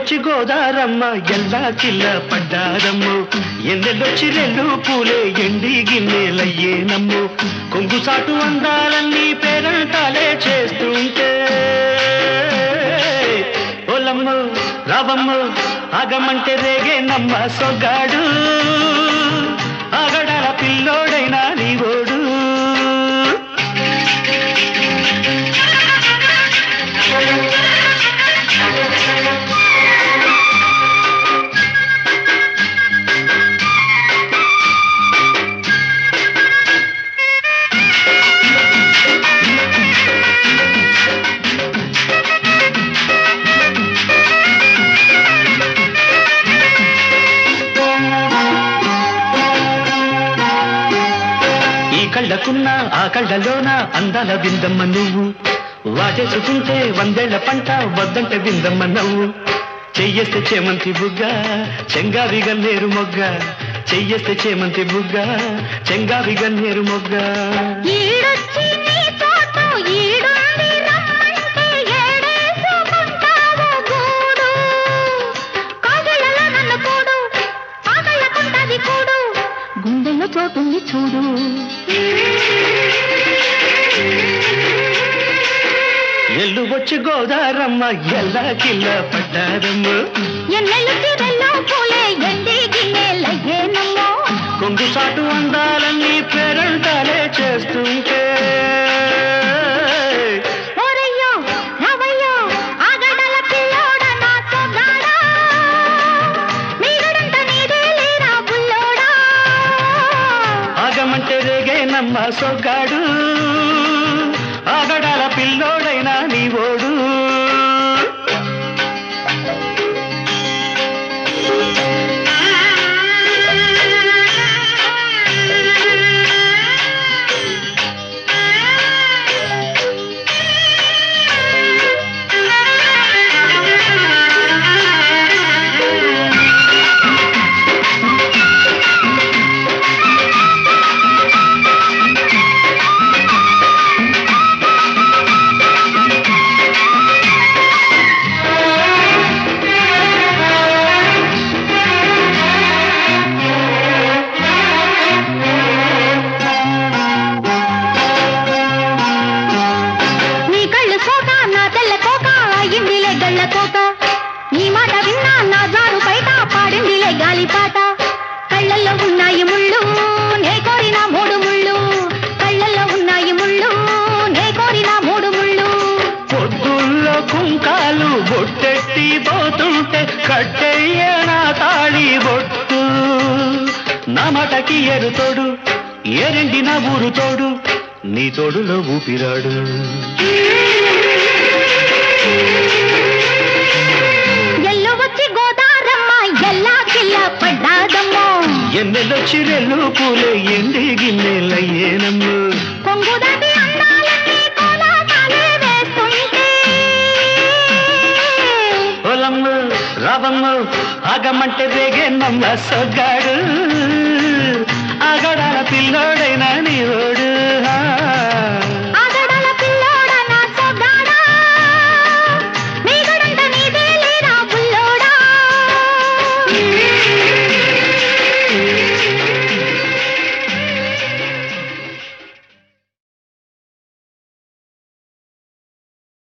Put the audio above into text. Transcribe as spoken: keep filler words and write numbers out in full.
వచ్చి గోదారమ్మ ఎల్లా కిల్ల పడ్డారమ్ము ఎన్నెల్లొచ్చి రెండు పూలే ఎండి గిన్నెలయ్యేనమ్ము కొంగు సాటు అందాలన్నీ పేరంటాలే చేస్తుంటే ఓలమ్ము రావమ్ము ఆగమంటే రేగే నమ్మ సొగ్గాడు ఆగడాల పిల్లోడైనా నీవోడు కళ్ళకున్న ఆ కళ్ళలోన అందాల విందమ్మ నువ్వు వాటేసుకుంటే వందేళ్ల పంట వద్దంటే విందమ్మ నవ్వు చెయ్యేస్తే చేమంతి బుగ్గ చెంగావి గన్నేరు మొగ్గ చెయ్యేస్తే చేమంతి బుగ్గ చెంగావి గన్నేరు మొగ్గ గుండెల్లో చోటుంది చూడు ఎల్లు వచ్చి గోదారమ్మ ఎల్లా కిల్ల పడ్డారమ్మ ఎన్నెల్లు తీరెల్లో పూలే ఎండి గిన్నెలయ్యేనమ్మో కొంగు సాటు అందాలన్నీ పేరంటాలే చేస్తుంటే ఓరయ్యో రావయ్యో ఆగడాల పిల్లోడ నా సొగాడా మీరడంత నీదే లేరా బుల్లోడా ఆగమంటే రేగే నమ్మ సొగ్గాడు ఆగడాల పిల్లోడైనా నీవోడు నీ మాట విన్నా నా జారు బయట పాడిందిలే గాలిపాట కళ్ళల్లో ఉన్నాయి ముళ్ళు నే కోరిన మూడు ముళ్ళు కళ్ళల్లో ఉన్నాయి ముళ్ళు నే కోరిన మూడు ముళ్ళు పొద్దుల్లో కుంకాలు బొట్టెట్టి పోతుంటే కట్టెయ్య నా తాళి బొట్టు నా మాటకి ఎరు తోడు ఏరెండి నా ఊరు తోడు నీ తోడులో ఊపిరాడు ఎన్నెల్లొచ్చి రెల్లు పూలే ఎండి గిన్నెలయ్యేనమ్ము కొంగు దాటి అందాలన్నీ కోలాటాలే వేస్తుంటే ఓలమ్ము రావమ్ము ఆగమంటే రేగే నమ్మ సొగ్గాడు ఆగడాల పిల్లోడైనా నీవు